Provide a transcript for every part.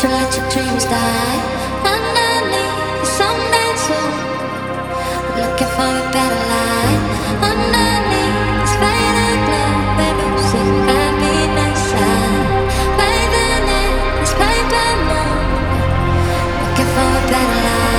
you let your dreams die underneath someday soon. Looking for a better life underneath this faded glow. Baby, see happiness shine, bathing in this paper moon. Looking for a better life.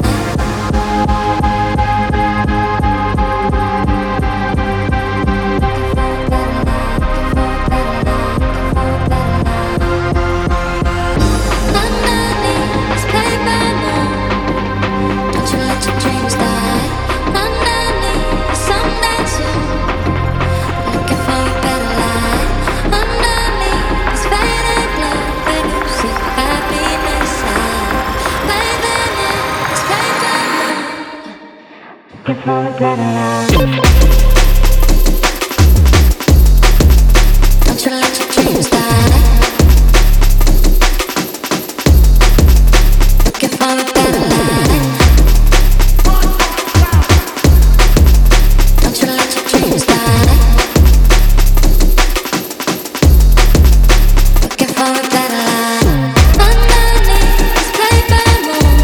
Looking for a better life. Don't you let your dreams die. Looking for a better life. Don't you let your dreams die. Looking for a better life. Underneath this paper moon.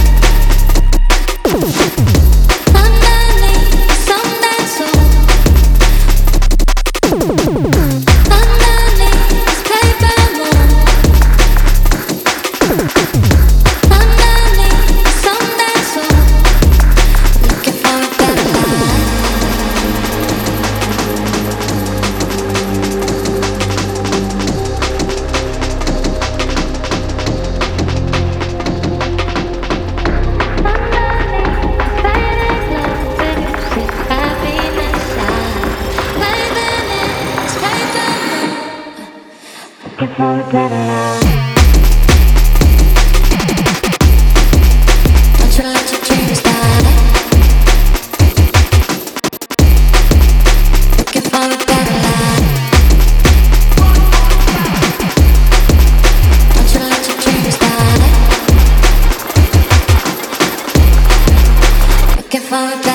Looking for a better life. Don't you let your dreams die. Looking for a better life. Don't you let your dreams die. Looking for a better life.